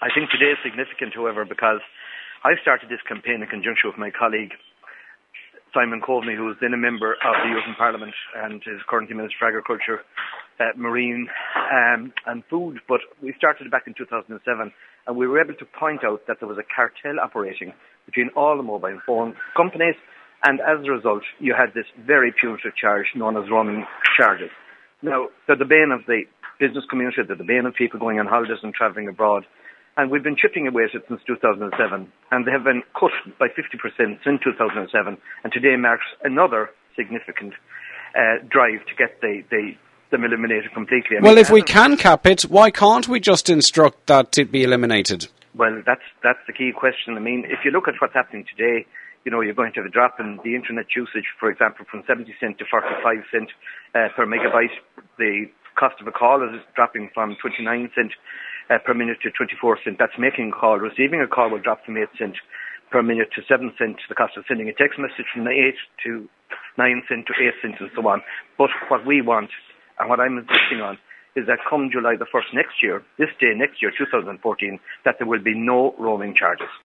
I think today is significant, however, because I started this campaign in conjunction with my colleague Simon Coveney, who is then a member of the European Parliament and is currently Minister for Agriculture, Marine and Food. But we started it back in 2007, and we were able to point out that there was a cartel operating between all the mobile phone companies, and as a result, you had this very punitive charge known as roaming charges. Now, they're the bane of the business community, they're the bane of people going on holidays and travelling abroad. And we've been chipping away at it since 2007, and they have been cut by 50% since 2007, and today marks another significant drive to get them eliminated completely. Well, if we can cap it, why can't we just instruct that it be eliminated? Well, that's the key question. I mean, if you look at what's happening today, you're going to have a drop in the internet usage, for example, from 70 cent to 45 cent per megabyte. The cost of a call is dropping from 29 cent per minute to 24 cent. That's making a call. Receiving a call will drop from 8 cent per minute to 7 cent. The cost of sending a text message from 8 to 9 cent to 8 cents and so on. But what we want, and what I'm insisting on, is that come July the 1st next year, this day next year, 2014, that there will be no roaming charges.